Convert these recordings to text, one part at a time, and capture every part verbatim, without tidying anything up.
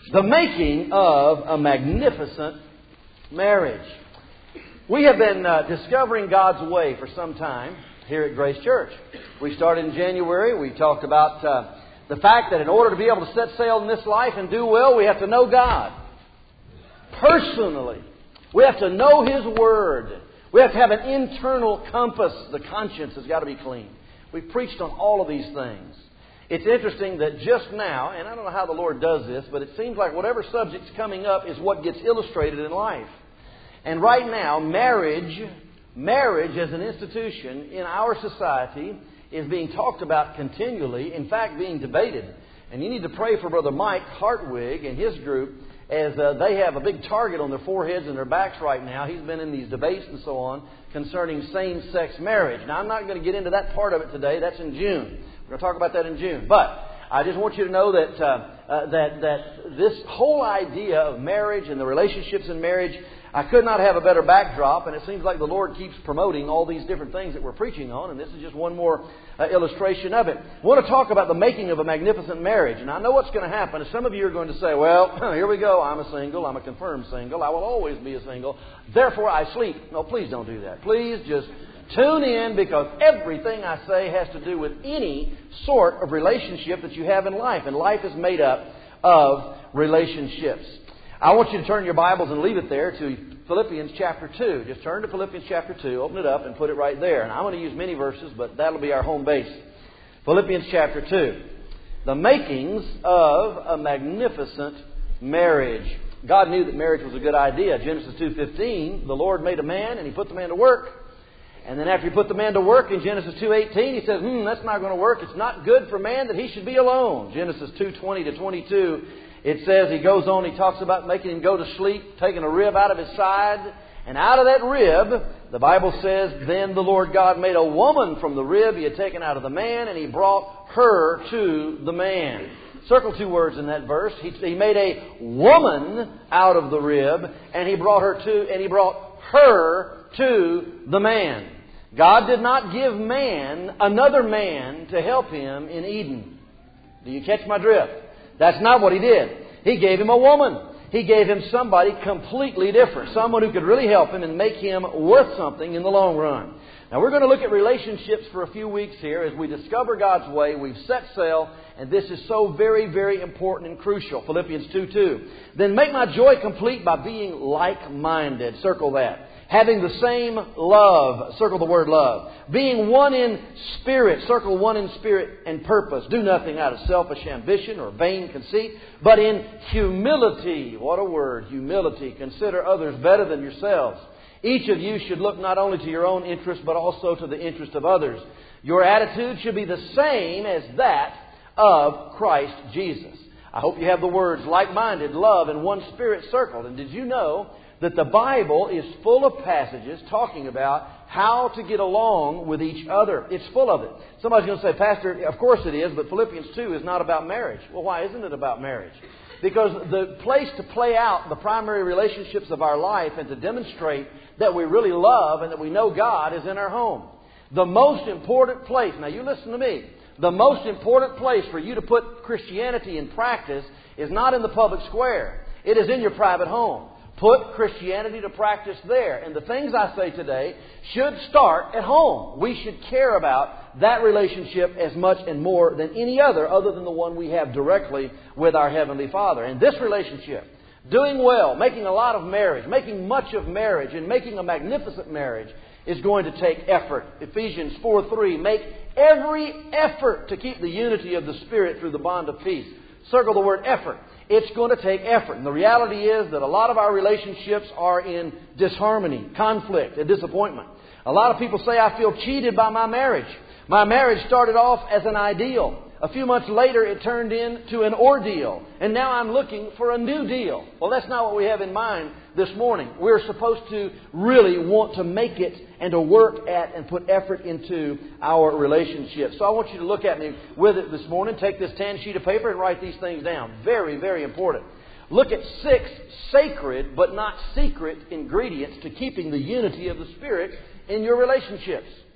The making of a magnificent marriage. We have been uh, discovering God's way for some time here at Grace Church. We started in January. We talked about uh, the fact that in order to be able to set sail in this life and do well, we have to know God personally. We have to know His Word. We have to have an internal compass. The conscience has got to be clean. We've preached on all of these things. It's interesting that just now, and I don't know how the Lord does this, but it seems like whatever subject's coming up is what gets illustrated in life. And right now, marriage, marriage as an institution in our society is being talked about continually, in fact being debated. And you need to pray for Brother Mike Hartwig and his group as uh, they have a big target on their foreheads and their backs right now. He's been in these debates and so on concerning same-sex marriage. Now, I'm not going to get into that part of it today. That's in June. We're going to talk about that in June. But I just want you to know that, uh, uh, that, that this whole idea of marriage and the relationships in marriage, I could not have a better backdrop, and it seems like the Lord keeps promoting all these different things that we're preaching on, and this is just one more uh, illustration of it. I want to talk about the making of a magnificent marriage, and I know what's going to happen. Some of you are going to say, well, here we go, I'm a single, I'm a confirmed single, I will always be a single, therefore I sleep. No, please don't do that. Please just tune in, because everything I say has to do with any sort of relationship that you have in life, and life is made up of relationships. I want you to turn your Bibles and leave it there to Philippians chapter two. Just turn to Philippians chapter two, open it up and put it right there. And I'm going to use many verses, but that'll be our home base. Philippians chapter two. The makings of a magnificent marriage. God knew that marriage was a good idea. Genesis two fifteen, the Lord made a man and He put the man to work. And then after He put the man to work in Genesis two eighteen, He says, hmm, that's not going to work. It's not good for man that he should be alone. Genesis two twenty to twenty-two. It says, He goes on, He talks about making him go to sleep, taking a rib out of his side. And out of that rib, the Bible says, then the Lord God made a woman from the rib He had taken out of the man, and He brought her to the man. Circle two words in that verse. He, he made a woman out of the rib, and He brought her to, and He brought her to the man. God did not give man another man to help him in Eden. Do you catch my drift? That's not what He did. He gave him a woman. He gave him somebody completely different. Someone who could really help him and make him worth something in the long run. Now we're going to look at relationships for a few weeks here as we discover God's way. We've set sail, and this is so very, very important and crucial. Philippians two two. Then make my joy complete by being like-minded. Circle that. Having the same love. Circle the word love. Being one in spirit. Circle one in spirit and purpose. Do nothing out of selfish ambition or vain conceit, but in humility. What a word, humility. Consider others better than yourselves. Each of you should look not only to your own interest, but also to the interest of others. Your attitude should be the same as that of Christ Jesus. I hope you have the words like-minded, love, and one spirit circled. And did you know that the Bible is full of passages talking about how to get along with each other? It's full of it. Somebody's going to say, Pastor, of course it is, but Philippians two is not about marriage. Well, why isn't it about marriage? Because the place to play out the primary relationships of our life and to demonstrate that we really love and that we know God is in our home. The most important place, now you listen to me, the most important place for you to put Christianity in practice is not in the public square. It is in your private home. Put Christianity to practice there. And the things I say today should start at home. We should care about that relationship as much and more than any other, other than the one we have directly with our Heavenly Father. And this relationship, doing well, making a lot of marriage, making much of marriage, and making a magnificent marriage is going to take effort. Ephesians four three, make every effort to keep the unity of the Spirit through the bond of peace. Circle the word effort. It's going to take effort. And the reality is that a lot of our relationships are in disharmony, conflict, and disappointment. A lot of people say, I feel cheated by my marriage. My marriage started off as an ideal. A few months later, it turned into an ordeal. And now I'm looking for a new deal. Well, that's not what we have in mind this morning. We're supposed to really want to make it and to work at and put effort into our relationship. So I want you to look at me with it this morning. Take this tan sheet of paper and write these things down. Very, very important. Look at six sacred but not secret ingredients to keeping the unity of the Spirit in your relationships.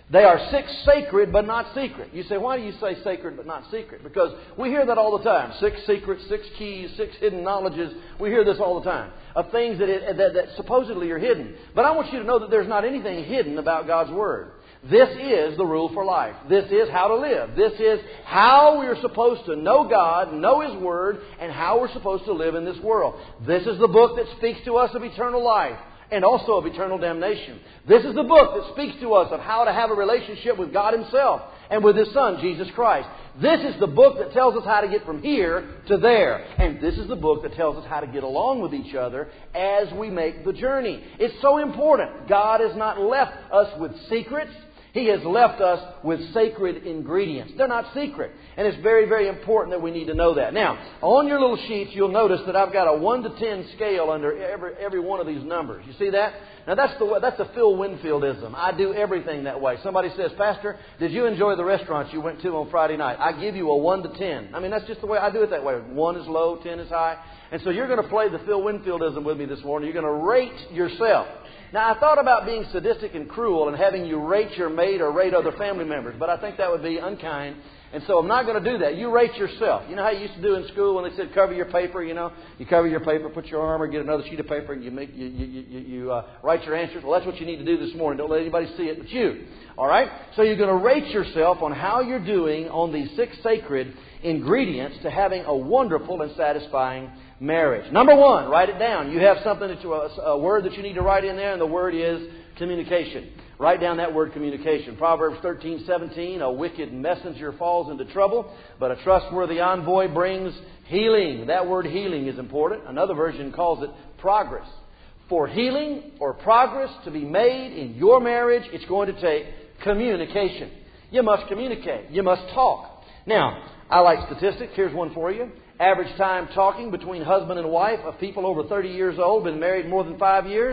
They are six sacred but not secret. You say, why do you say sacred but not secret? Because we hear that all the time. Six secrets, six keys, six hidden knowledges. We hear this all the time of things that, it, that, that supposedly are hidden. But I want you to know that there's not anything hidden about God's Word. This is the rule for life. This is how to live. This is how we are supposed to know God, know His Word, and how we're supposed to live in this world. This is the book that speaks to us of eternal life and also of eternal damnation. This is the book that speaks to us of how to have a relationship with God Himself and with His Son, Jesus Christ. This is the book that tells us how to get from here to there. And this is the book that tells us how to get along with each other as we make the journey. It's so important. God has not left us with secrets. He has left us with sacred ingredients. They're not secret. And it's very, very important that we need to know that. Now, on your little sheets, you'll notice that I've got a one to ten scale under every every one of these numbers. You see that? Now, that's the that's a Phil Winfieldism. I do everything that way. Somebody says, Pastor, did you enjoy the restaurants you went to on Friday night? I give you a one to ten. I mean, that's just the way I do it that way. one is low, ten is high. And so you're going to play the Phil Winfieldism with me this morning. You're going to rate yourself. Now, I thought about being sadistic and cruel and having you rate your mate or rate other family members, but I think that would be unkind. And so I'm not going to do that. You rate yourself. You know how you used to do in school when they said cover your paper, you know? You cover your paper, put your arm or get another sheet of paper and you make you you, you, you uh, write your answers. Well, that's what you need to do this morning. Don't let anybody see it but you. All right? So you're going to rate yourself on how you're doing on these six sacred ingredients to having a wonderful and satisfying marriage. Number one, write it down. You have something that you, a, a word that you need to write in there, and the word is communication. Write down that word communication. Proverbs thirteen seventeen, a wicked messenger falls into trouble, but a trustworthy envoy brings healing. That word healing is important. Another version calls it progress. For healing or progress to be made in your marriage, it's going to take communication. You must communicate. You must talk. Now, I like statistics. Here's one for you. Average time talking between husband and wife of people over thirty years old, been married more than five years,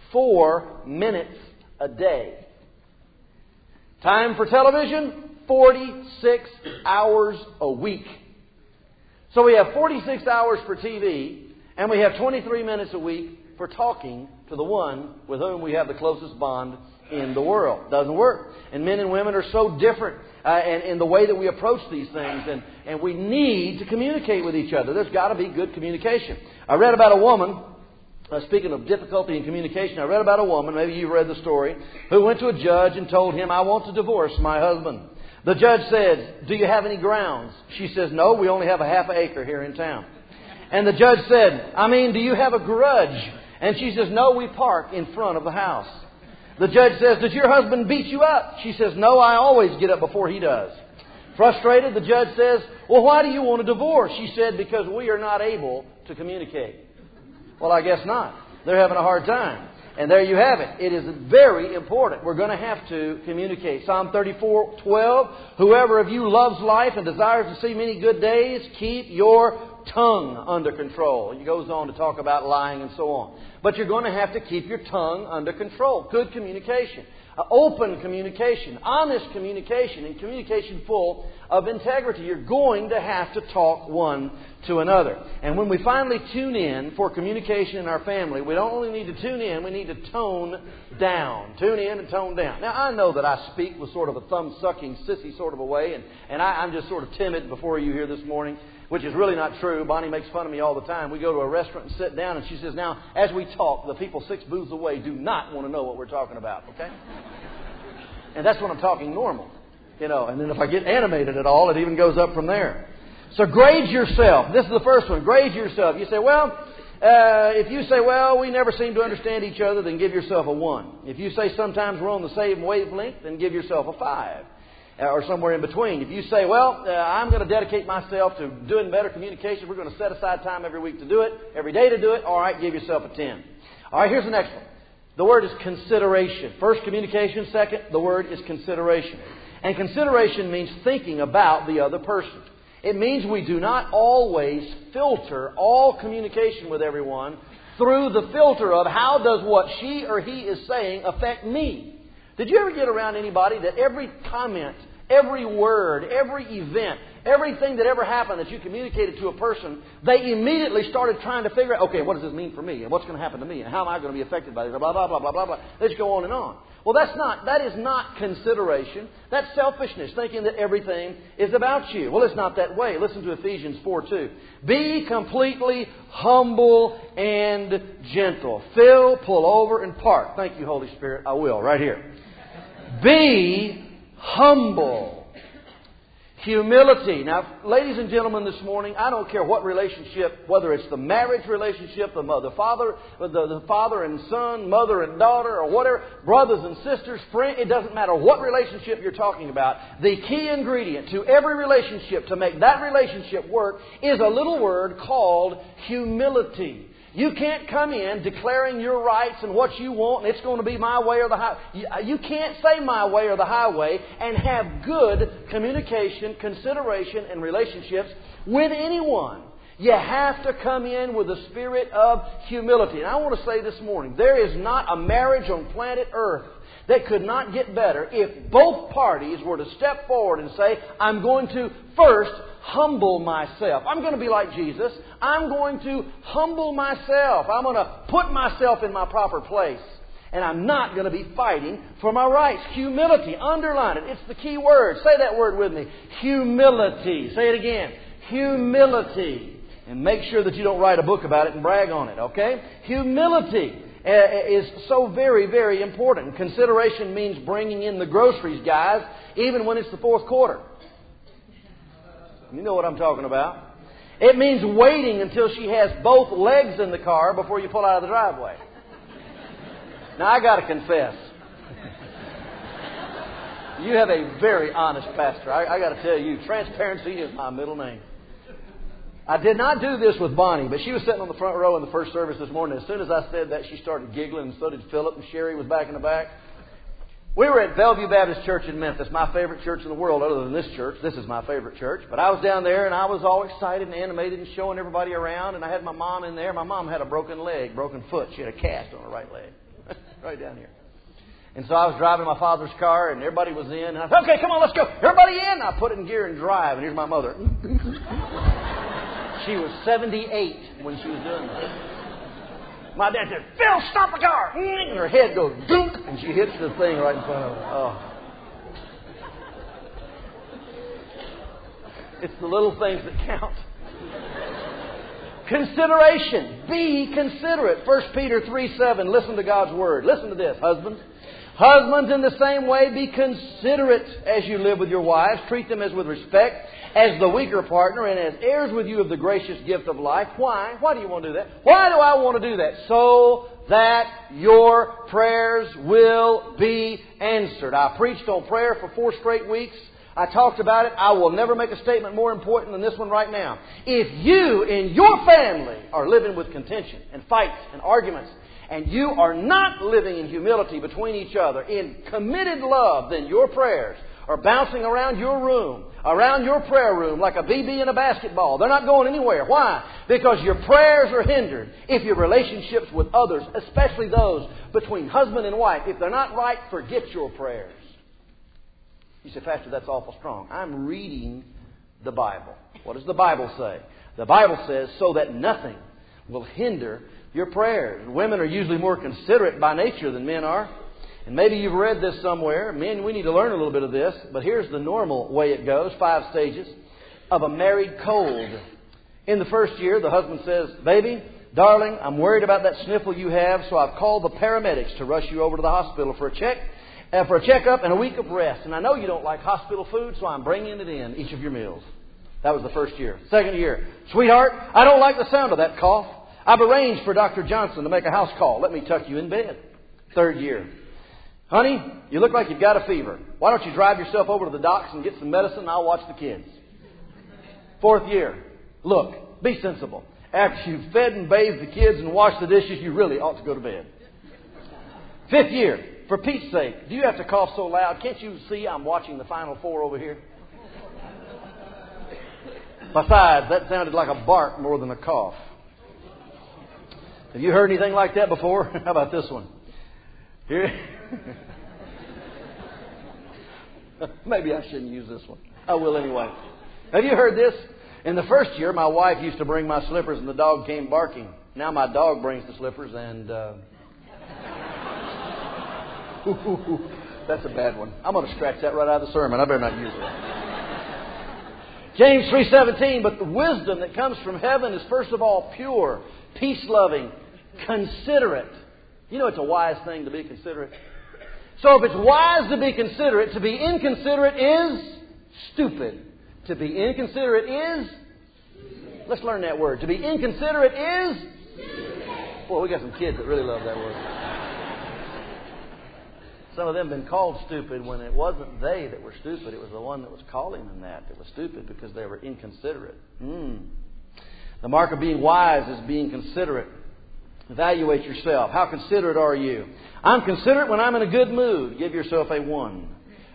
four minutes a day. Time for television, forty-six hours a week. So we have forty-six hours for T V, and we have twenty-three minutes a week for talking to the one with whom we have the closest bond in the world. Doesn't work. And men and women are so different uh, and in the way that we approach these things. And, and we need to communicate with each other. There's got to be good communication. I read about a woman, uh, speaking of difficulty in communication, I read about a woman, maybe you've read the story, who went to a judge and told him, I want to divorce my husband. The judge said, do you have any grounds? She says, no, we only have a half an acre here in town. And the judge said, I mean, do you have a grudge? And she says, no, we park in front of the house. The judge says, does your husband beat you up? She says, no, I always get up before he does. Frustrated, the judge says, well, why do you want a divorce? She said, because we are not able to communicate. Well, I guess not. They're having a hard time. And there you have it. It is very important. We're going to have to communicate. Psalm thirty-four twelve, whoever of you loves life and desires to see many good days, keep your tongue under control. He goes on to talk about lying and so on. But you're going to have to keep your tongue under control. Good communication. Uh, open communication. Honest communication. And communication full of integrity. You're going to have to talk one to another. And when we finally tune in for communication in our family, we don't only need to tune in, we need to tone down. Tune in and tone down. Now, I know that I speak with sort of a thumb-sucking, sissy sort of a way, and, and I, I'm just sort of timid before you here this morning, which is really not true. Bonnie makes fun of me all the time. We go to a restaurant and sit down, and she says, now, as we talk, the people six booths away do not want to know what we're talking about, okay? And that's when I'm talking normal, you know. And then if I get animated at all, it even goes up from there. So grade yourself. This is the first one. Grade yourself. You say, well, uh, if you say, well, we never seem to understand each other, then give yourself a one. If you say sometimes we're on the same wavelength, then give yourself a five. Or somewhere in between. If you say, well, uh, I'm going to dedicate myself to doing better communication. We're going to set aside time every week to do it, every day to do it. All right, give yourself a ten. All right, here's the next one. The word is consideration. First, communication. Second, the word is consideration. And consideration means thinking about the other person. It means we do not always filter all communication with everyone through the filter of how does what she or he is saying affect me. Did you ever get around anybody that every comment, every word, every event, Everything that ever happened that you communicated to a person, they immediately started trying to figure out, okay, what does this mean for me? And what's going to happen to me? And how am I going to be affected by this? Blah, blah, blah, blah, blah, blah. They just go on and on. Well, that's not, that is not consideration. That's selfishness, thinking that everything is about you. Well, it's not that way. Listen to Ephesians four two. Be completely humble and gentle. Fill, pull over, and park. Thank you, Holy Spirit. I will, right here. Be humble. Humility. Now, ladies and gentlemen, this morning, I don't care what relationship, whether it's the marriage relationship, the mother, father, the, the father and son, mother and daughter, or whatever, brothers and sisters, friends, it doesn't matter what relationship you're talking about. The key ingredient to every relationship to make that relationship work is a little word called humility. You can't come in declaring your rights and what you want, and it's going to be my way or the highway. You can't say my way or the highway and have good communication, consideration, and relationships with anyone. You have to come in with a spirit of humility. And I want to say this morning, there is not a marriage on planet Earth that could not get better if both parties were to step forward and say, I'm going to first humble myself. I'm going to be like Jesus. I'm going to humble myself. I'm going to put myself in my proper place. And I'm not going to be fighting for my rights. Humility. Underline it. It's the key word. Say that word with me. Humility. Say it again. Humility. And make sure that you don't write a book about it and brag on it. Okay? Humility is so very, very important. Consideration means bringing in the groceries, guys, even when it's the fourth quarter. You know what I'm talking about. It means waiting until she has both legs in the car before you pull out of the driveway. Now, I got to confess. You have a very honest pastor. I, I got to tell you, transparency is my middle name. I did not do this with Bonnie, but she was sitting on the front row in the first service this morning. As soon as I said that, she started giggling, and so did Philip, and Sherry was back in the back. We were at Bellevue Baptist Church in Memphis, my favorite church in the world other than this church. This is my favorite church. But I was down there, and I was all excited and animated and showing everybody around, and I had my mom in there. My mom had a broken leg, broken foot. She had a cast on her right leg, right down here. And so I was driving my father's car, and everybody was in. And I said, okay, come on, let's go. Everybody in. I put it in gear and drive, and here's my mother. She was seventy-eight when she was doing this. My dad said, Phil, stop the car. And her head goes, dunk, and she hits the thing right in front of her. Oh. It's the little things that count. Consideration. Be considerate. First Peter three seven. Listen to God's Word. Listen to this, husbands. Husbands, in the same way, be considerate as you live with your wives. Treat them as with respect, as the weaker partner, and as heirs with you of the gracious gift of life. Why? Why do you want to do that? Why do I want to do that? So that your prayers will be answered. I preached on prayer for four straight weeks. I talked about it. I will never make a statement more important than this one right now. If you in your family are living with contention and fights and arguments, and you are not living in humility between each other, in committed love, then your prayers are bouncing around your room, around your prayer room like a B B in a basketball. They're not going anywhere. Why? Because your prayers are hindered if your relationships with others, especially those between husband and wife, if they're not right, forget your prayers. You say, Pastor, that's awful strong. I'm reading the Bible. What does the Bible say? The Bible says, so that nothing will hinder your prayers. Women are usually more considerate by nature than men are. And maybe you've read this somewhere. Men, we need to learn a little bit of this. But here's the normal way it goes. Five stages of a married cold. In the first year, the husband says, baby, darling, I'm worried about that sniffle you have, so I've called the paramedics to rush you over to the hospital for a check, uh, for a checkup and a week of rest. And I know you don't like hospital food, so I'm bringing it in each of your meals. That was the first year. Second year, sweetheart, I don't like the sound of that cough. I've arranged for Doctor Johnson to make a house call. Let me tuck you in bed. Third year. Honey, you look like you've got a fever. Why don't you drive yourself over to the docks and get some medicine and I'll watch the kids. Fourth year. Look, be sensible. After you've fed and bathed the kids and washed the dishes, you really ought to go to bed. Fifth year. For Pete's sake, do you have to cough so loud? Can't you see I'm watching the Final Four over here? Besides, that sounded like a bark more than a cough. Have you heard anything like that before? How about this one? Here. Maybe I shouldn't use this one. I will anyway. Have you heard this? In the first year, my wife used to bring my slippers and the dog came barking. Now my dog brings the slippers and... Uh... That's a bad one. I'm going to scratch that right out of the sermon. I better not use it. James three seventeen, but the wisdom that comes from heaven is first of all pure, peace-loving, considerate. You know it's a wise thing to be considerate. So if it's wise to be considerate, to be inconsiderate is stupid. To be inconsiderate is... Let's learn that word. To be inconsiderate is... Boy, we got some kids that really love that word. Some of them have been called stupid when it wasn't they that were stupid. It was the one that was calling them that that was stupid because they were inconsiderate. Mm. The mark of being wise is being considerate. Evaluate yourself. How considerate are you? I'm considerate when I'm in a good mood. Give yourself a one.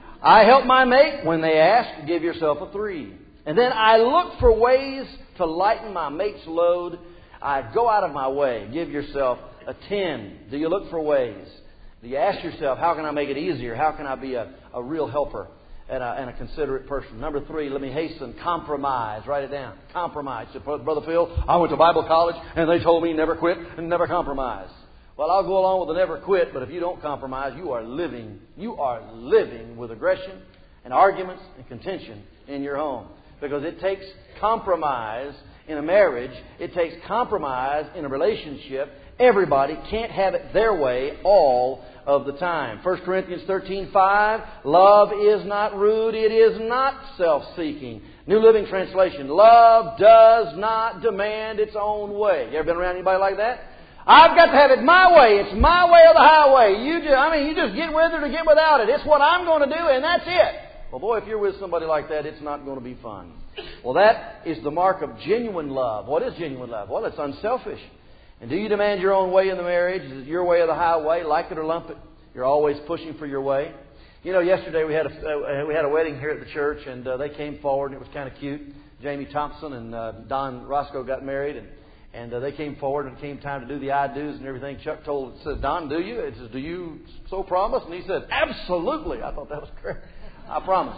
I help my mate when they ask. Give yourself a three. And then I look for ways to lighten my mate's load. I go out of my way. Give yourself a ten. Do you look for ways? Do you ask yourself, how can I make it easier? How can I be a, a real helper and a, and a considerate person? Number three, let me hasten. Compromise. Write it down. Compromise. So, Brother Phil, I went to Bible college and they told me never quit and never compromise. Well, I'll go along with the never quit, but if you don't compromise, you are living, you are living with aggression and arguments and contention in your home. Because it takes compromise in a marriage. It takes compromise in a relationship. Everybody can't have it their way all of the time. First Corinthians thirteen five, love is not rude, it is not self-seeking. New Living Translation, love does not demand its own way. You ever been around anybody like that? I've got to have it my way. It's my way or the highway. You just, I mean, you just get with it or get without it. It's what I'm going to do and that's it. Well, boy, if you're with somebody like that, it's not going to be fun. Well, that is the mark of genuine love. What is genuine love? Well, it's unselfish. And do you demand your own way in the marriage? Is it your way or the highway? Like it or lump it? You're always pushing for your way. You know, yesterday we had a, uh, we had a wedding here at the church, and uh, they came forward, and it was kind of cute. Jamie Thompson and uh, Don Roscoe got married, and and uh, they came forward, and it came time to do the I do's and everything. Chuck told, said, Don, do you? It says, do you so promise? And he said, absolutely. I thought that was great. I promise.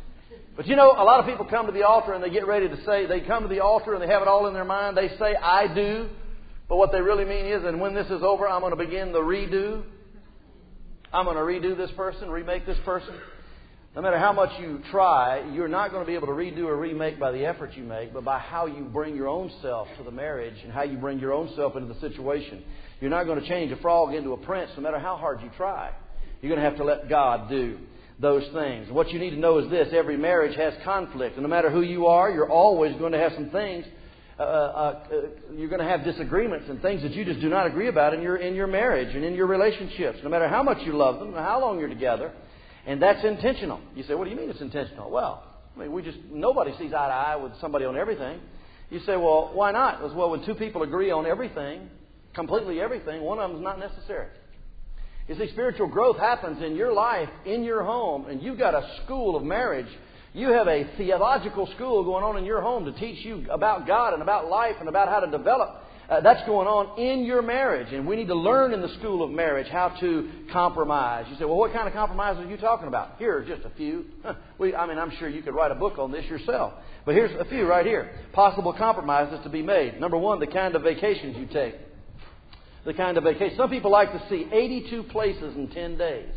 But you know, a lot of people come to the altar and they get ready to say, they come to the altar and they have it all in their mind. They say, I do. But what they really mean is, and when this is over, I'm going to begin the redo. I'm going to redo this person, remake this person. No matter how much you try, you're not going to be able to redo or remake by the effort you make, but by how you bring your own self to the marriage and how you bring your own self into the situation. You're not going to change a frog into a prince no matter how hard you try. You're going to have to let God do those things. What you need to know is this. Every marriage has conflict. And no matter who you are, you're always going to have some things. Uh, uh, uh, you're going to have disagreements and things that you just do not agree about in your in your marriage and in your relationships. No matter how much you love them, or how long you're together. And that's intentional. You say, what do you mean it's intentional? Well, I mean, we just, nobody sees eye to eye with somebody on everything. You say, well, why not? Well, when two people agree on everything, completely everything, one of them is not necessary. You see, spiritual growth happens in your life, in your home, and you've got a school of marriage. You have a theological school going on in your home to teach you about God and about life and about how to develop. Uh, that's going on in your marriage. And we need to learn in the school of marriage how to compromise. You say, well, what kind of compromise are you talking about? Here are just a few. we, I mean, I'm sure you could write a book on this yourself. But here's a few right here. Possible compromises to be made. Number one, the kind of vacations you take. The kind of vacation. Some people like to see eighty-two places in ten days.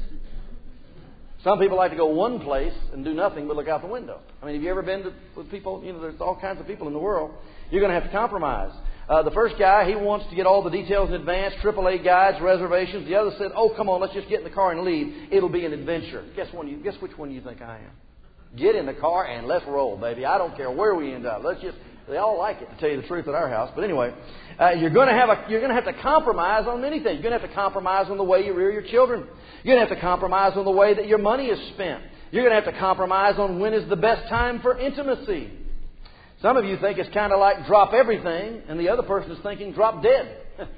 Some people like to go one place and do nothing but look out the window. I mean, have you ever been to, with people? You know, there's all kinds of people in the world. You're going to have to compromise. Uh, the first guy, he wants to get all the details in advance, triple A guides, reservations. The other said, oh, come on, let's just get in the car and leave. It'll be an adventure. Guess, one you, guess which one you think I am? Get in the car and let's roll, baby. I don't care where we end up. Let's just... They all like it, to tell you the truth, at our house. But anyway, uh, you're going to have a, you're going to have to compromise on many things. You're going to have to compromise on the way you rear your children. You're going to have to compromise on the way that your money is spent. You're going to have to compromise on when is the best time for intimacy. Some of you think it's kind of like drop everything, and the other person is thinking drop dead.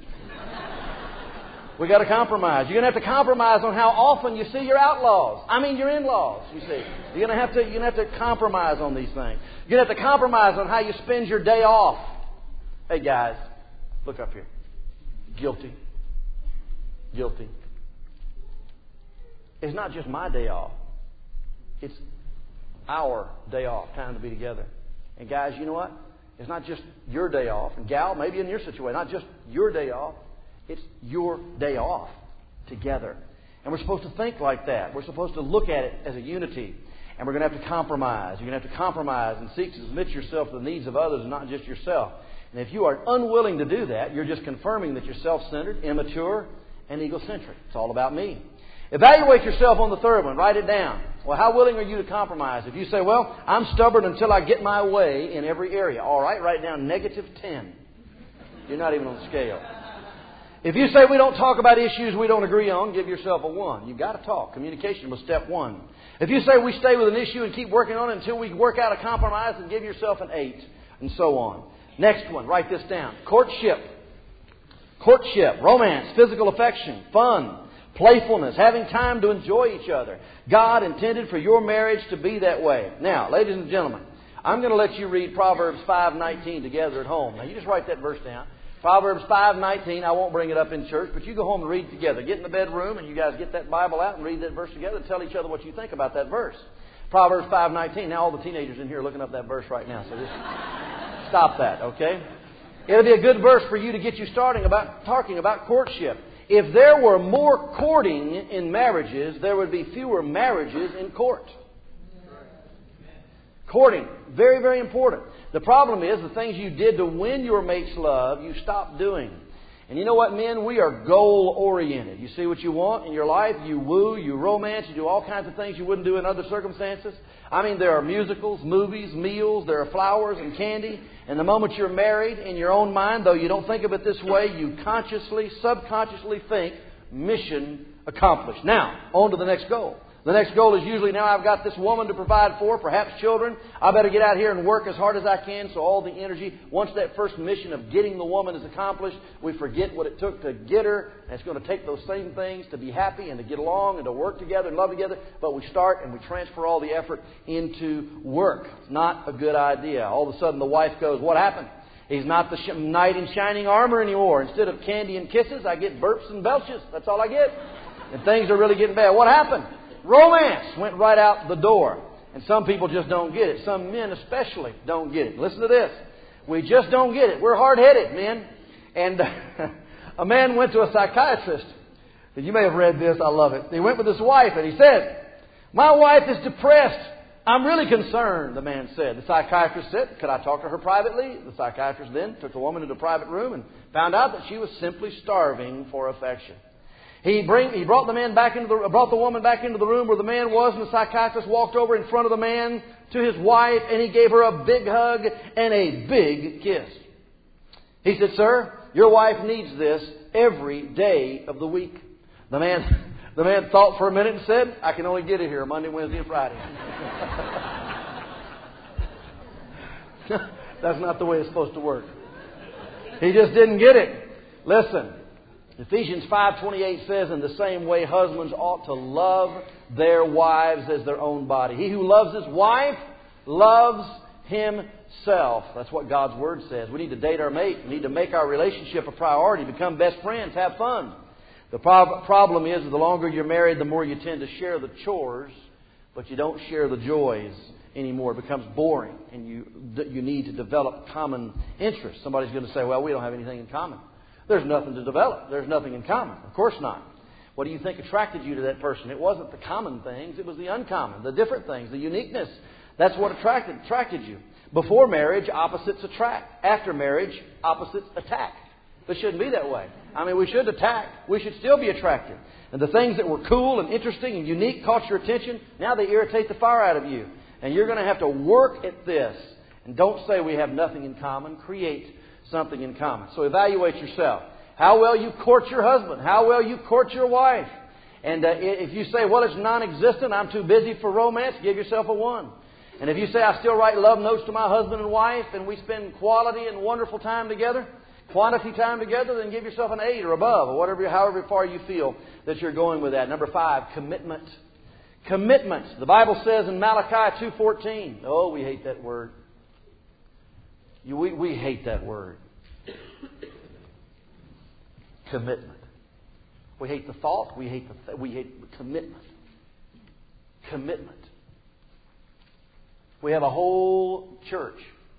We got to compromise. You're going to have to compromise on how often you see your outlaws. I mean, your in-laws, you see. You're going to have to, you're going to have to compromise on these things. You're going to have to compromise on how you spend your day off. Hey, guys, look up here. Guilty. Guilty. It's not just my day off. It's our day off, time to be together. And guys, you know what? It's not just your day off. And gal, maybe in your situation, not just your day off. It's your day off together. And we're supposed to think like that. We're supposed to look at it as a unity. And we're going to have to compromise. You're going to have to compromise and seek to submit yourself to the needs of others and not just yourself. And if you are unwilling to do that, you're just confirming that you're self-centered, immature, and egocentric. It's all about me. Evaluate yourself on the third one. Write it down. Well, how willing are you to compromise? If you say, well, I'm stubborn until I get my way in every area. All right, write down negative ten. You're not even on the scale. If you say we don't talk about issues we don't agree on, give yourself a one. You've got to talk. Communication was step one. If you say we stay with an issue and keep working on it until we work out a compromise, then give yourself an eight, and so on. Next one, write this down. Courtship. Courtship, romance, physical affection, fun, playfulness, having time to enjoy each other. God intended for your marriage to be that way. Now, ladies and gentlemen, I'm going to let you read Proverbs five nineteen together at home. Now, you just write that verse down. Proverbs five nineteen, I won't bring it up in church, but you go home and read it together. Get in the bedroom and you guys get that Bible out and read that verse together and tell each other what you think about that verse. Proverbs five nineteen. Now all the teenagers in here are looking up that verse right now, so just stop that, okay? It'll be a good verse for you to get you starting about talking about courtship. If there were more courting in marriages, there would be fewer marriages in court. Courting, very, very important. The problem is the things you did to win your mate's love, you stopped doing. And you know what, men? We are goal-oriented. You see what you want in your life, you woo, you romance, you do all kinds of things you wouldn't do in other circumstances. I mean, there are musicals, movies, meals, there are flowers and candy. And the moment you're married, in your own mind, though you don't think of it this way, you consciously, subconsciously think, mission accomplished. Now, on to the next goal. The next goal is usually, now I've got this woman to provide for, perhaps children. I better get out here and work as hard as I can so all the energy, once that first mission of getting the woman is accomplished, we forget what it took to get her. And it's going to take those same things to be happy and to get along and to work together and love together. But we start and we transfer all the effort into work. It's not a good idea. All of a sudden the wife goes, what happened? He's not the sh- knight in shining armor anymore. Instead of candy and kisses, I get burps and belches. That's all I get. And things are really getting bad. What happened? Romance went right out the door. And some people just don't get it. Some men especially don't get it. Listen to this. We just don't get it. We're hard-headed, men. And a man went to a psychiatrist. You may have read this. I love it. He went with his wife and he said, my wife is depressed. I'm really concerned, the man said. The psychiatrist said, could I talk to her privately? The psychiatrist then took the woman into a private room and found out that she was simply starving for affection. He bring, he brought the man back into the brought the woman back into the room where the man was, and the psychiatrist walked over in front of the man to his wife, and he gave her a big hug and a big kiss. He said, "Sir, your wife needs this every day of the week." The man, the man thought for a minute and said, "I can only get it here Monday, Wednesday, and Friday." That's not the way it's supposed to work. He just didn't get it. Listen. Ephesians five twenty-eight says, in the same way, husbands ought to love their wives as their own body. He who loves his wife loves himself. That's what God's Word says. We need to date our mate. We need to make our relationship a priority, become best friends, have fun. The prob- problem is, the longer you're married, the more you tend to share the chores, but you don't share the joys anymore. It becomes boring, and you you need to develop common interests. Somebody's going to say, well, we don't have anything in common. There's nothing to develop. There's nothing in common. Of course not. What do you think attracted you to that person? It wasn't the common things. It was the uncommon, the different things, the uniqueness. That's what attracted attracted you. Before marriage, opposites attract. After marriage, opposites attack. It shouldn't be that way. I mean, we should attack. We should still be attracted. And the things that were cool and interesting and unique caught your attention. Now they irritate the fire out of you. And you're going to have to work at this. And don't say we have nothing in common. Create something in common. So evaluate yourself. How well you court your husband. How well you court your wife. And uh, if you say, well, it's non-existent, I'm too busy for romance, give yourself a one. And if you say, I still write love notes to my husband and wife, and we spend quality and wonderful time together, quantity time together, then give yourself an eight or above, or whatever, however far you feel that you're going with that. Number five, commitment. Commitment. The Bible says in Malachi two fourteen. Oh, we hate that word. You, we, we hate that word. Commitment. We hate the thought. We hate the we hate the commitment. Commitment. We have a whole church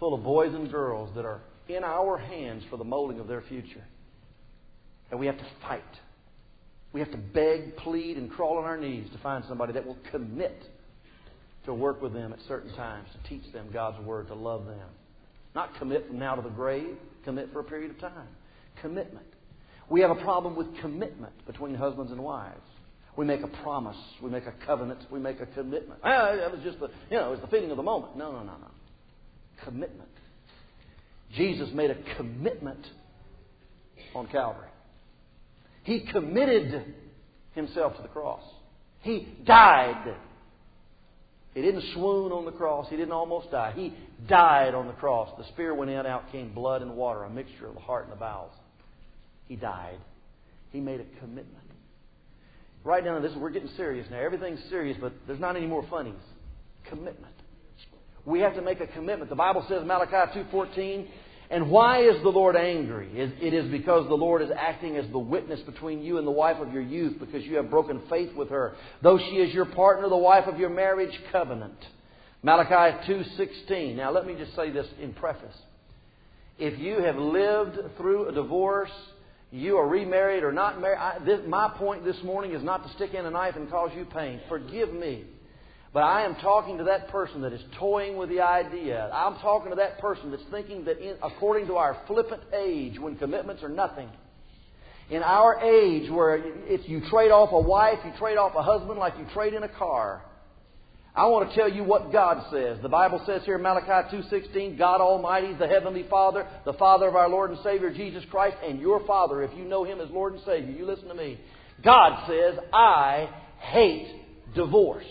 full of boys and girls that are in our hands for the molding of their future. And we have to fight. We have to beg, plead, and crawl on our knees to find somebody that will commit to work with them at certain times, to teach them God's Word, to love them. Not commit from now to the grave. Commit for a period of time. Commitment. We have a problem with commitment between husbands and wives. We make a promise. We make a covenant. We make a commitment. Ah, that was just the, you know, it was the feeling of the moment. No, no, no, no. Commitment. Jesus made a commitment on Calvary. He committed Himself to the cross. He died. He didn't swoon on the cross. He didn't almost die. He died on the cross. The spear went in, out came blood and water, a mixture of the heart and the bowels. He died. He made a commitment. Right down to this, we're getting serious now. Everything's serious, but there's not any more funnies. Commitment. We have to make a commitment. The Bible says, Malachi two fourteen, and why is the Lord angry? It is because the Lord is acting as the witness between you and the wife of your youth, because you have broken faith with her, though she is your partner, the wife of your marriage covenant. Malachi two sixteen. Now let me just say this in preface. If you have lived through a divorce, you are remarried or not married, I, this, my point this morning is not to stick in a knife and cause you pain. Forgive me. But I am talking to that person that is toying with the idea. I'm talking to that person that's thinking that in, according to our flippant age, when commitments are nothing, in our age where it's, you trade off a wife, you trade off a husband like you trade in a car. I want to tell you what God says. The Bible says here in Malachi two sixteen, God Almighty, the Heavenly Father, the Father of our Lord and Savior Jesus Christ, and your Father, if you know Him as Lord and Savior, you listen to me. God says, I hate divorce.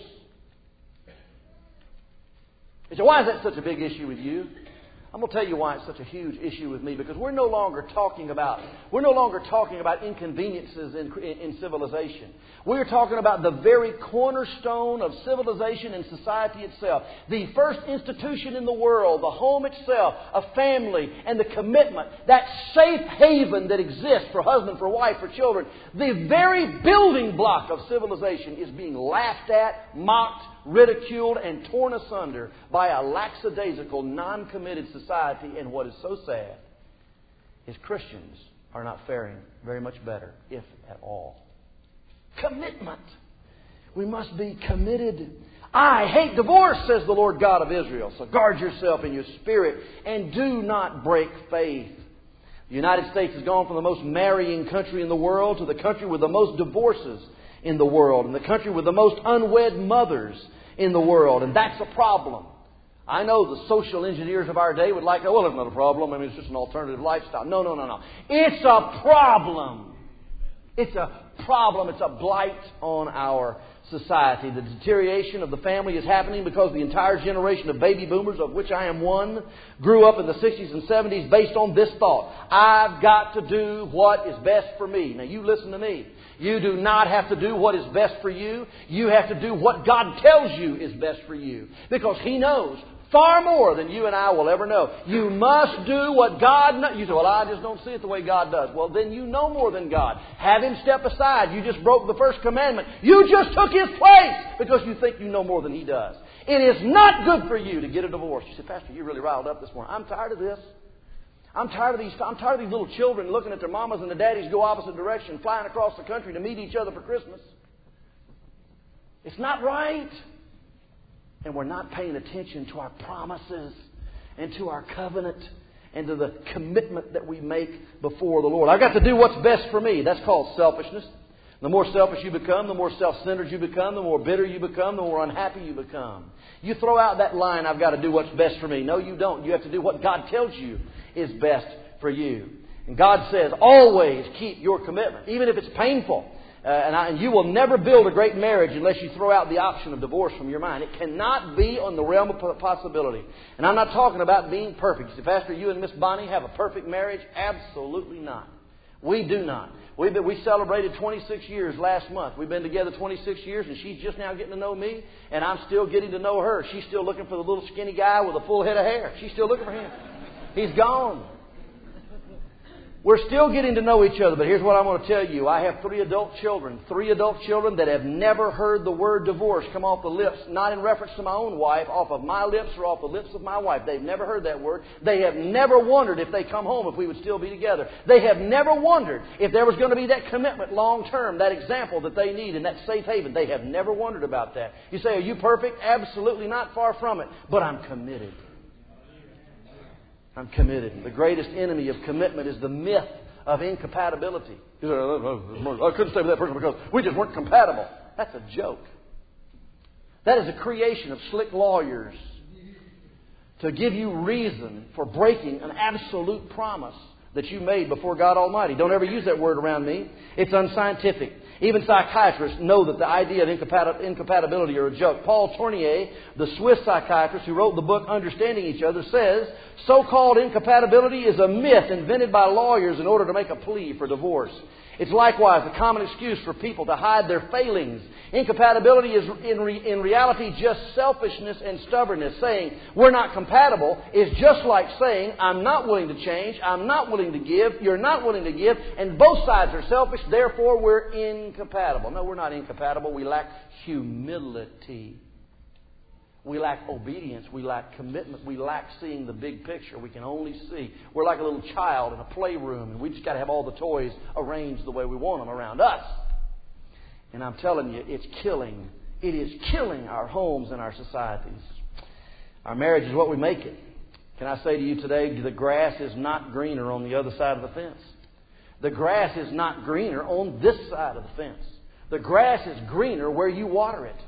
You say, why is that such a big issue with you? I'm going to tell you why it's such a huge issue with me. Because we're no longer talking about we're no longer talking about inconveniences in, in, in civilization. We're talking about the very cornerstone of civilization and society itself. The first institution in the world, the home itself, a family, and the commitment, that safe haven that exists for husband, for wife, for children. The very building block of civilization is being laughed at, mocked, ridiculed, and torn asunder by a lackadaisical, non-committed society. And what is so sad is Christians are not faring very much better, if at all. Commitment. We must be committed. I hate divorce, says the Lord God of Israel. So guard yourself in your spirit and do not break faith. The United States has gone from the most marrying country in the world to the country with the most divorces in the world, and the country with the most unwed mothers in the world. And that's a problem. I know the social engineers of our day would like, oh, well, it's not a problem. I mean, it's just an alternative lifestyle. No, no, no, no. It's a problem. It's a problem. It's a blight on our society. The deterioration of the family is happening because the entire generation of baby boomers, of which I am one, grew up in the sixties and seventies based on this thought. I've got to do what is best for me. Now, you listen to me. You do not have to do what is best for you. You have to do what God tells you is best for you. Because He knows far more than you and I will ever know. You must do what God knows. You say, well, I just don't see it the way God does. Well, then you know more than God. Have Him step aside. You just broke the first commandment. You just took His place because you think you know more than He does. It is not good for you to get a divorce. You say, Pastor, you're really riled up this morning. I'm tired of this. I'm tired of these. I'm tired of these little children looking at their mamas and their daddies go opposite direction, flying across the country to meet each other for Christmas. It's not right. And we're not paying attention to our promises and to our covenant and to the commitment that we make before the Lord. I've got to do what's best for me. That's called selfishness. The more selfish you become, the more self-centered you become, the more bitter you become, the more unhappy you become. You throw out that line, I've got to do what's best for me. No, you don't. You have to do what God tells you is best for you. And God says, always keep your commitment, even if it's painful. Uh, and, I, and you will never build a great marriage unless you throw out the option of divorce from your mind. It cannot be on the realm of possibility. And I'm not talking about being perfect. You say, Pastor, you and Miss Bonnie have a perfect marriage? Absolutely not. We do not. We've been, we celebrated twenty-six years last month. We've been together twenty-six years, and she's just now getting to know me, and I'm still getting to know her. She's still looking for the little skinny guy with a full head of hair. She's still looking for him. He's gone. We're still getting to know each other, but here's what I'm going to tell you. I have three adult children. Three adult children that have never heard the word divorce come off the lips, not in reference to my own wife, off of my lips or off the lips of my wife. They've never heard that word. They have never wondered if they come home if we would still be together. They have never wondered if there was going to be that commitment long term, that example that they need and that safe haven. They have never wondered about that. You say, are you perfect? Absolutely not, far from it. But I'm committed. I'm committed. The greatest enemy of commitment is the myth of incompatibility. You say, I couldn't stay with that person because we just weren't compatible. That's a joke. That is a creation of slick lawyers to give you reason for breaking an absolute promise that you made before God Almighty. Don't ever use that word around me. It's unscientific. Even psychiatrists know that the idea of incompatibility are a joke. Paul Tournier, the Swiss psychiatrist who wrote the book Understanding Each Other, says, so-called incompatibility is a myth invented by lawyers in order to make a plea for divorce. It's likewise a common excuse for people to hide their failings. Incompatibility is in, re- in reality just selfishness and stubbornness. Saying we're not compatible is just like saying I'm not willing to change, I'm not willing to give, you're not willing to give, and both sides are selfish, therefore we're incompatible. No, we're not incompatible. We lack humility. We lack obedience. We lack commitment. We lack seeing the big picture. We can only see. We're like a little child in a playroom, and we just got to have all the toys arranged the way we want them around us. And I'm telling you, it's killing. It is killing our homes and our societies. Our marriage is what we make it. Can I say to you today, the grass is not greener on the other side of the fence. The grass is not greener on this side of the fence. The grass is greener where you water it.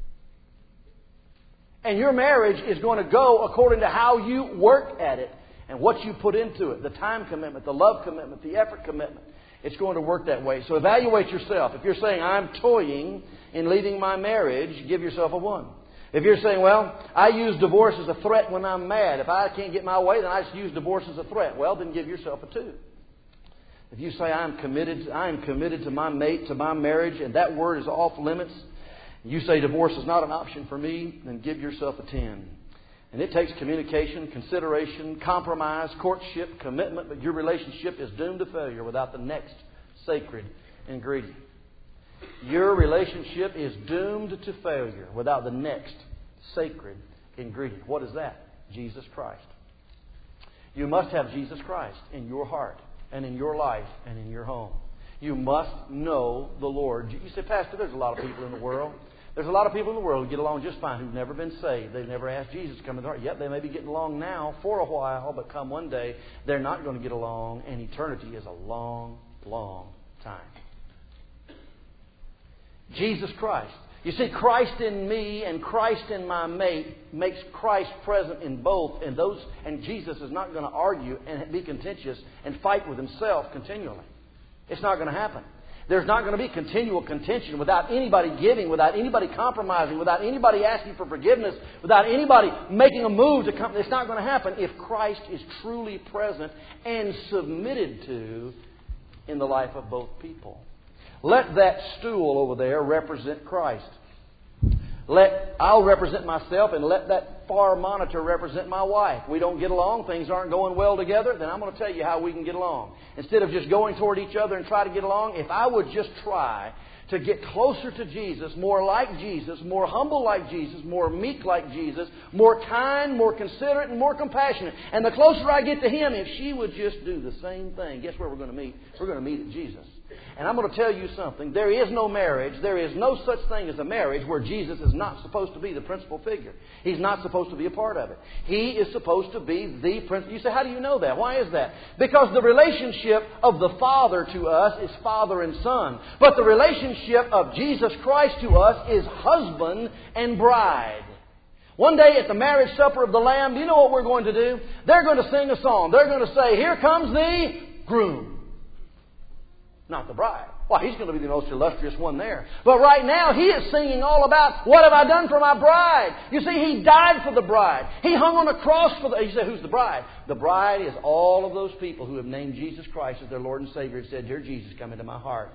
And your marriage is going to go according to how you work at it and what you put into it. The time commitment, the love commitment, the effort commitment. It's going to work that way. So evaluate yourself. If you're saying, I'm toying in leaving my marriage, give yourself a one. If you're saying, well, I use divorce as a threat when I'm mad. If I can't get my way, then I just use divorce as a threat. Well, then give yourself a two. If you say, I'm committed, I am committed to my mate, to my marriage, and that word is off limits, you say divorce is not an option for me, then give yourself a ten. And it takes communication, consideration, compromise, courtship, commitment, but your relationship is doomed to failure without the next sacred ingredient. Your relationship is doomed to failure without the next sacred ingredient. What is that? Jesus Christ. You must have Jesus Christ in your heart and in your life and in your home. You must know the Lord. You say, Pastor, there's a lot of people in the world. There's a lot of people in the world who get along just fine who've never been saved. They've never asked Jesus to come into their heart. Yep, they may be getting along now for a while, but come one day, they're not going to get along, and eternity is a long, long time. Jesus Christ. You see, Christ in me and Christ in my mate makes Christ present in both, and those and Jesus is not going to argue and be contentious and fight with himself continually. It's not going to happen. There's not going to be continual contention without anybody giving, without anybody compromising, without anybody asking for forgiveness, without anybody making a move to come. It's not going to happen if Christ is truly present and submitted to in the life of both people. Let that stool over there represent Christ. Let I'll represent myself, and let that far monitor represent my wife. We don't get along, things aren't going well together, then I'm going to tell you how we can get along. Instead of just going toward each other and try to get along, if I would just try to get closer to Jesus, more like Jesus, more humble like Jesus, more meek like Jesus, more kind, more considerate, and more compassionate. And the closer I get to Him, if she would just do the same thing, guess where we're going to meet? We're going to meet at Jesus. And I'm going to tell you something. There is no marriage, there is no such thing as a marriage where Jesus is not supposed to be the principal figure. He's not supposed to be a part of it. He is supposed to be the principal. You say, how do you know that? Why is that? Because the relationship of the Father to us is Father and Son. But the relationship of Jesus Christ to us is husband and bride. One day at the marriage supper of the Lamb, do you know what we're going to do? They're going to sing a song. They're going to say, here comes the groom. Not the bride. Why, he's going to be the most illustrious one there. But right now, he is singing all about, what have I done for my bride? You see, he died for the bride. He hung on a cross for the... You say, who's the bride? The bride is all of those people who have named Jesus Christ as their Lord and Savior and said, dear Jesus, come into my heart.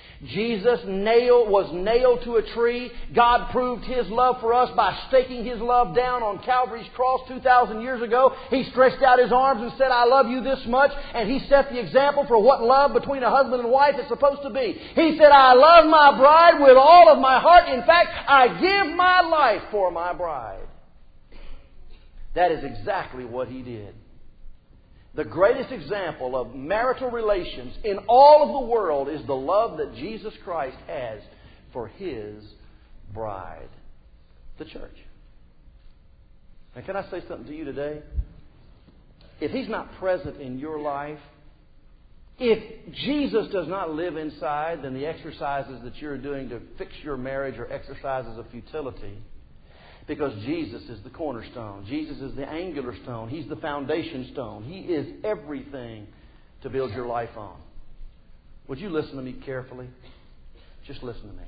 Jesus nailed, was nailed to a tree. God proved His love for us by staking His love down on Calvary's cross two thousand years ago. He stretched out His arms and said, I love you this much. And He set the example for what love between a husband and wife is supposed to be. He said, I love my bride with all of my heart. In fact, I give my life for my bride. That is exactly what He did. The greatest example of marital relations in all of the world is the love that Jesus Christ has for His bride, the church. And can I say something to you today? If He's not present in your life, if Jesus does not live inside, then the exercises that you're doing to fix your marriage are exercises of futility. Because Jesus is the cornerstone. Jesus is the angular stone. He's the foundation stone. He is everything to build your life on. Would you listen to me carefully? Just listen to me.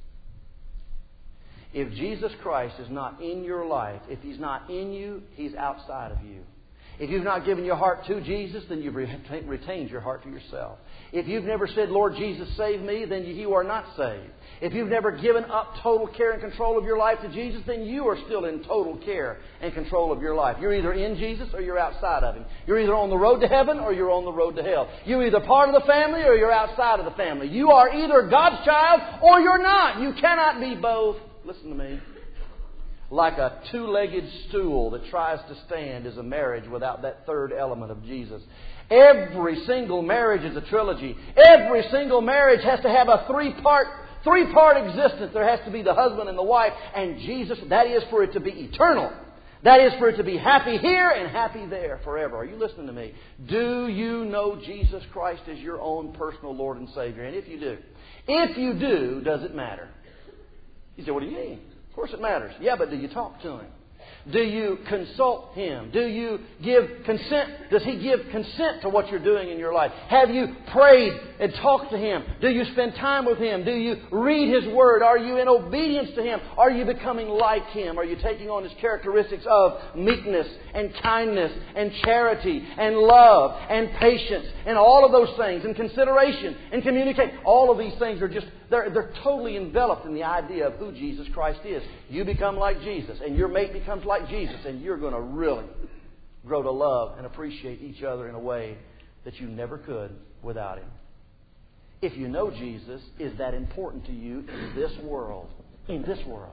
If Jesus Christ is not in your life, if He's not in you, He's outside of you. If you've not given your heart to Jesus, then you've retained your heart to yourself. If you've never said, Lord Jesus, save me, then you are not saved. If you've never given up total care and control of your life to Jesus, then you are still in total care and control of your life. You're either in Jesus or you're outside of Him. You're either on the road to heaven or you're on the road to hell. You're either part of the family or you're outside of the family. You are either God's child or you're not. You cannot be both. Listen to me. Like a two-legged stool that tries to stand is a marriage without that third element of Jesus. Every single marriage is a trilogy. Every single marriage has to have a three-part, three-part existence. There has to be the husband and the wife and Jesus. That is for it to be eternal. That is for it to be happy here and happy there forever. Are you listening to me? Do you know Jesus Christ as your own personal Lord and Savior? And if you do, if you do, does it matter? You say, what do you mean? Of course it matters. Yeah, but do you talk to Him? Do you consult Him? Do you give consent? Does He give consent to what you're doing in your life? Have you prayed and talked to Him? Do you spend time with Him? Do you read His Word? Are you in obedience to Him? Are you becoming like Him? Are you taking on His characteristics of meekness and kindness and charity and love and patience and all of those things and consideration and communication? All of these things are just, they're, they're totally enveloped in the idea of who Jesus Christ is. You become like Jesus and your mate becomes like Jesus, and you're going to really grow to love and appreciate each other in a way that you never could without Him. If you know Jesus is that important to you in this world, in this world,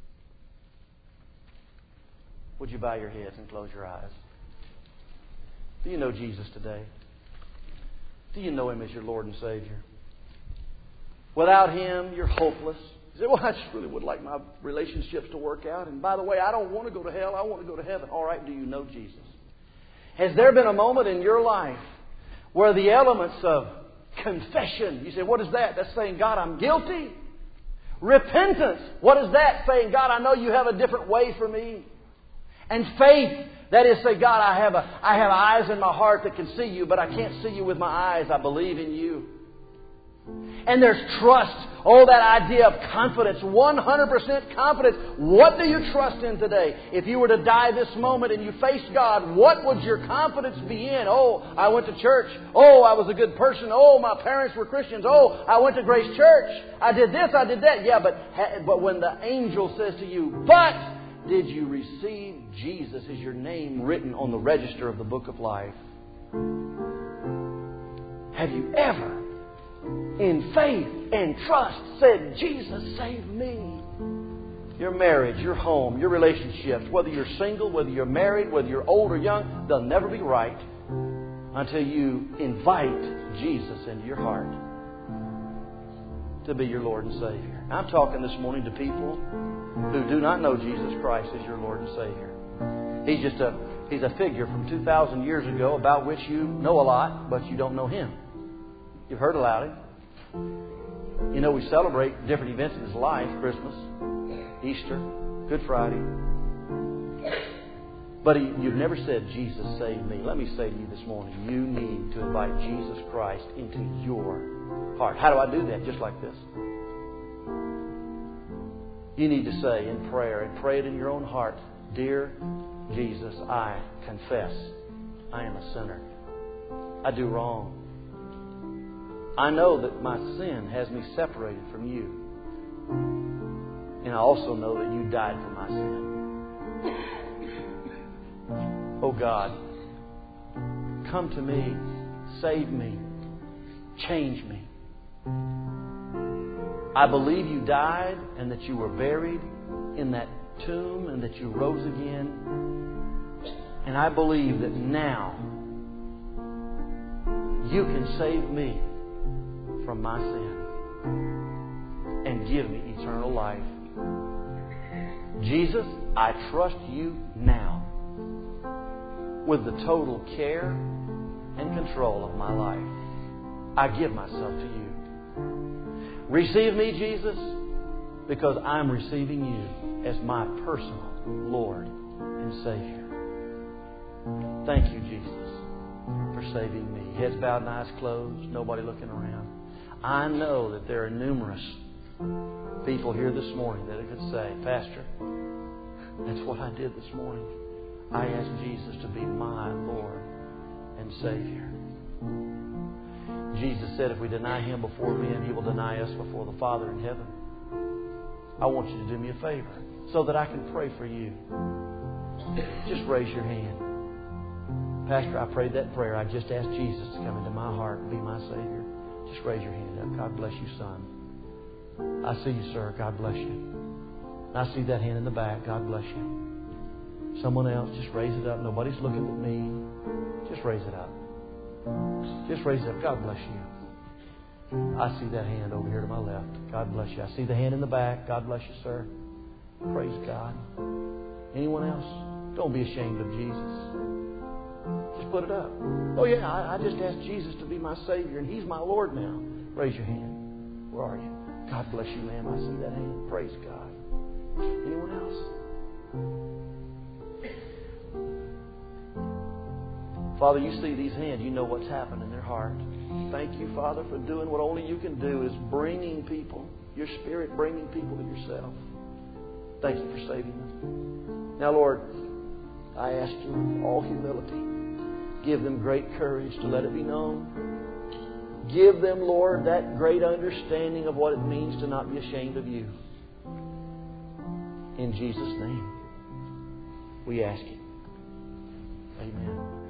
would you bow your heads and close your eyes? Do you know Jesus today? Do you know Him as your Lord and Savior? Without Him, you're hopeless. You say, well, I just really would like my relationships to work out. And by the way, I don't want to go to hell. I want to go to heaven. All right, do you know Jesus? Has there been a moment in your life where the elements of confession, you say, what is that? That's saying, God, I'm guilty. Repentance, what is that? Saying, God, I know you have a different way for me. And faith, that is say, God, I have, a, I have eyes in my heart that can see you, but I can't see you with my eyes. I believe in you. And there's trust. Oh, that idea of confidence. one hundred percent confidence. What do you trust in today? If you were to die this moment and you faced God, what would your confidence be in? Oh, I went to church. Oh, I was a good person. Oh, my parents were Christians. Oh, I went to Grace Church. I did this, I did that. Yeah, but, but when the angel says to you, but did you receive Jesus as your name written on the register of the book of life? Have you ever, in faith and trust, said, Jesus, save me? Your marriage, your home, your relationships, whether you're single, whether you're married, whether you're old or young, they'll never be right until you invite Jesus into your heart to be your Lord and Savior. I'm talking this morning to people who do not know Jesus Christ as your Lord and Savior. He's just a He's a figure from two thousand years ago about which you know a lot, but you don't know Him. You've heard about Him. You know, we celebrate different events in His life. Christmas, Easter, Good Friday. But he, you've never said, Jesus, save me. Let me say to you this morning, you need to invite Jesus Christ into your heart. How do I do that? Just like this. You need to say in prayer, and pray it in your own heart, Dear Jesus, I confess I am a sinner. I do wrong. I know that my sin has me separated from You. And I also know that You died for my sin. Oh God, come to me, save me, change me. I believe You died and that You were buried in that tomb and that You rose again. And I believe that now You can save me from my sin and give me eternal life. Jesus, I trust You now with the total care and control of my life. I give myself to You. Receive me, Jesus, because I'm receiving You as my personal Lord and Savior. Thank You, Jesus, for saving me. Heads bowed and eyes closed, nobody looking around. I know that there are numerous people here this morning that could say, Pastor, that's what I did this morning. I asked Jesus to be my Lord and Savior. Jesus said if we deny Him before men, He will deny us before the Father in heaven. I want you to do me a favor so that I can pray for you. Just raise your hand. Pastor, I prayed that prayer. I just asked Jesus to come into my heart and be my Savior. Just raise your hand up. God bless you, son. I see you, sir. God bless you. I see that hand in the back. God bless you. Someone else, just raise it up. Nobody's looking at me. Just raise it up. Just raise it up. God bless you. I see that hand over here to my left. God bless you. I see the hand in the back. God bless you, sir. Praise God. Anyone else? Don't be ashamed of Jesus. Just put it up. Oh, yeah, I, I just asked Jesus to be my Savior, and He's my Lord now. Raise your hand. Where are you? God bless you, ma'am. I see that hand. Praise God. Anyone else? Father, You see these hands. You know what's happened in their heart. Thank You, Father, for doing what only You can do, is bringing people, Your Spirit bringing people to Yourself. Thank You for saving them. Now, Lord, I ask You with all humility, give them great courage to let it be known. Give them, Lord, that great understanding of what it means to not be ashamed of You. In Jesus' name, we ask it. Amen.